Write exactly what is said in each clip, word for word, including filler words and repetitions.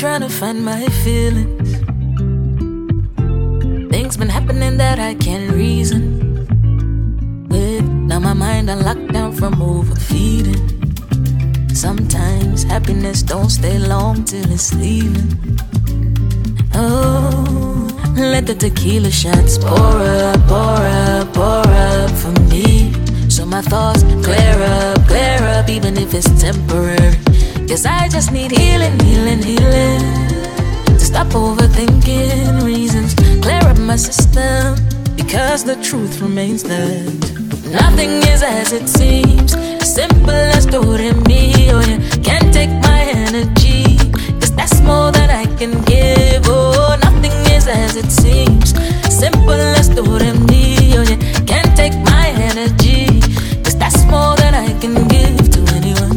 trying to find my feelings. Things been happening that I can't reason with. Now my mind on lockdown from overfeeding. Sometimes happiness don't stay long till it's leaving. Oh, let the tequila shots pour up, pour up, pour up for me, so my thoughts clear up, clear up, even if it's temporary. Guess I just need healing, healing, healing, to stop overthinking reasons, clear up my system, because the truth remains that nothing is as it seems. As simple as do re mi, oh yeah, can't take my energy, cause that's more than I can give. Oh, nothing is as it seems. Simple as do re mi, oh yeah, can't take my energy, cause that's more than I can give to anyone.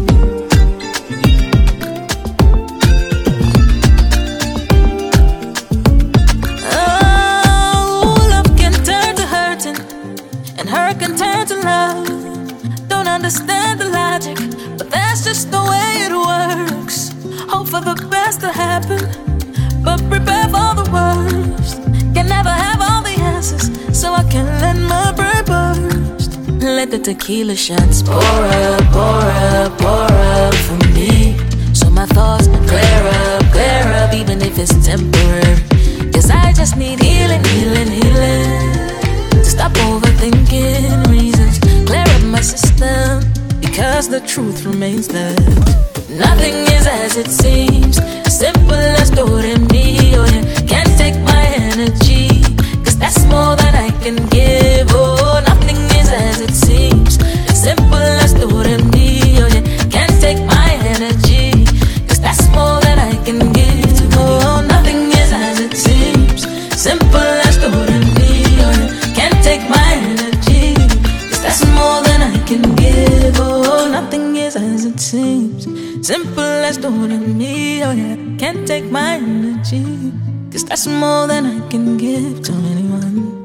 Oh, love can turn to hurting, and hurt can turn to love. Don't understand the logic, but that's just the way it works. Hope for the best to happen, but prepare for the worst. Can never have all the answers, so I can let my brain burst. Let the tequila shots pour up, pour up, pour up for me, so my thoughts clear up, clear up, even if it's temporary. Cause I just need healing, healing, healing, to stop overthinking reasons, clear up my system, because the truth remains that nothing is as it seems. Simple as do re mi, oh yeah, can't take my energy, cause that's more than I can give. Oh, nothing is as it seems. Simple as do re mi, oh yeah, can't take my energy, cause that's more than I can give to go. Oh, nothing is as it seems. Simple as do re mi, oh yeah, can't take my energy, cause that's more than I can give. Oh, nothing is as it seems. Simple as do re mi, oh yeah, can't take my energy, cause that's more than I can give to anyone.